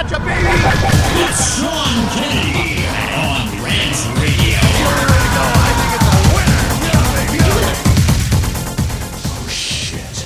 gotcha, baby! It's Sean Kennedy on Rant Radio. I think it's a winner! Yeah, baby! Oh, shit.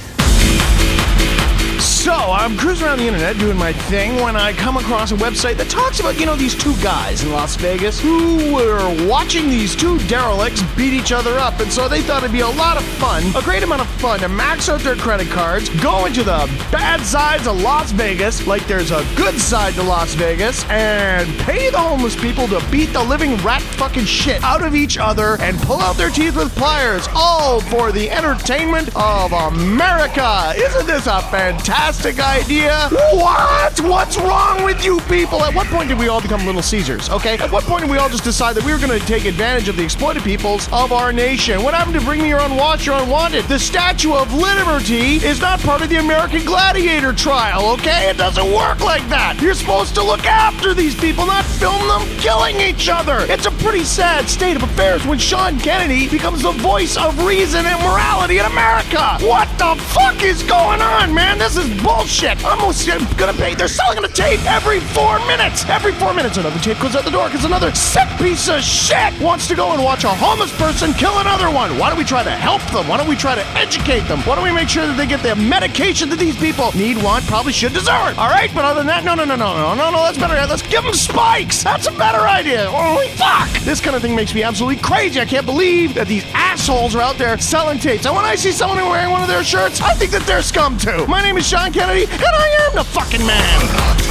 So, I'm cruising around the internet doing my thing when I come across a website that talks about, these two guys in Las Vegas who were watching these two derelicts beat each other up, and so they thought it'd be a lot of fun, a great amount of fun to max out their credit cards, go into the bad sides of Las Vegas like there's a good side to Las Vegas, and pay the homeless people to beat the living rat fucking shit out of each other and pull out their teeth with pliers, all for the entertainment of America. Isn't this a fantastic idea? What? What's wrong with you people? At what point did we all become Little Caesars, okay? At what point did we all just decide that we were going to take advantage of the exploited peoples of our nation? What happened to Bring Me Your Own Watch, Your Unwanted? The Statue of Liberty is not part of the American Gladiator trial, okay? It doesn't work like that. You're supposed to look after these people, not film them killing each other. It's a pretty sad state of affairs when Sean Kennedy becomes the voice of reason and morality in America. What the fuck is going on, man? This is bullshit. I'm almost gonna pay. They're selling a tape every 4 minutes. Every 4 minutes, another tape goes out the door because another sick piece of shit wants to go and watch a homeless person kill another one. Why don't we try to help them? Why don't we try to educate them? Why don't we make sure that they get the medication that these people need, want, probably should deserve? All right, but other than that, no, that's better. Let's give them spikes. That's a better idea. Holy fuck! This kind of thing makes me absolutely crazy. I can't believe that these assholes are out there selling tapes. And when I see someone wearing one of their shirts, I think that they're scum too. My name is Sean Kennedy, and I am the fucking man.